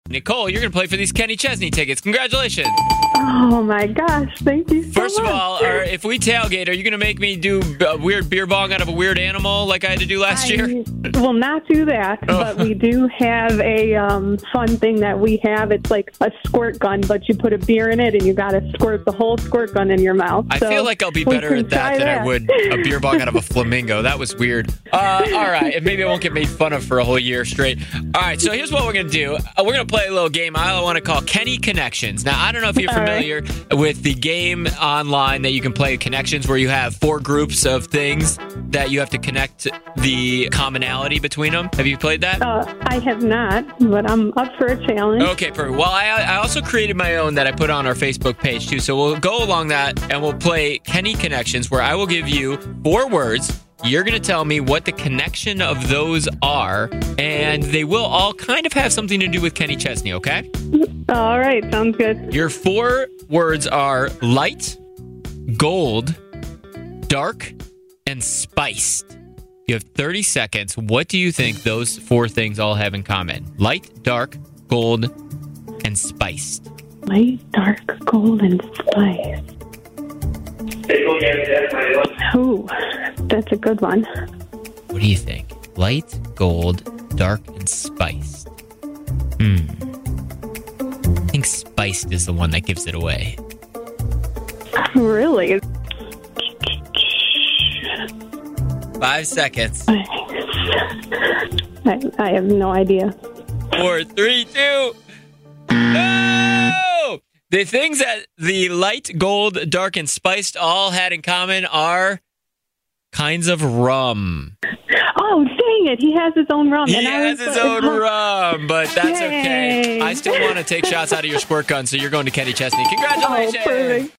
Nicole, you're going to play for these Kenny Chesney tickets. Congratulations. Oh, my gosh. Thank you so First of much. all, if we tailgate, are you going to make me do a weird beer bong out of a weird animal like I had to do last year? I will not do that, but we do have a fun thing that we have. It's like a squirt gun, but you put a beer in it, and you got to squirt the whole squirt gun in your mouth. I feel like I'll be better at that than I would a beer bong out of a flamingo. That was weird. All right, and maybe I won't get made fun of for a whole year straight. All right, so here's what we're going to do. We're going to play a little game I want to call Kenny Connections. Now, I don't know if you're familiar with the game online that you can play, Connections, where you have 4 groups of things that you have to connect the commonality between them. Have you played that? I have not, but I'm up for a challenge. Okay, perfect. Well, I also created my own that I put on our Facebook page, too. So we'll go along that, and we'll play Kenny Connections, where I will give you 4 words. You're going to tell me what the connection of those are, and they will all kind of have something to do with Kenny Chesney, okay? All right, sounds good. Your 4 words are light, gold, dark, and spiced. You have 30 seconds. What do you think those 4 things all have in common? Light, dark, gold, and spiced. Light, dark, gold, and spice. Ooh, that's a good one. What do you think? Light, gold, dark, and spiced. I think spiced is the one that gives it away. Really? 5 seconds. I have no idea. 4, 3, 2. No! The things that the light, gold, dark, and spiced all had in common are kinds of rum. Oh, dang it. He has his own rum. He has his own rum, but that's okay. I still want to take shots out of your squirt gun, so you're going to Kenny Chesney. Congratulations! Oh, perfect.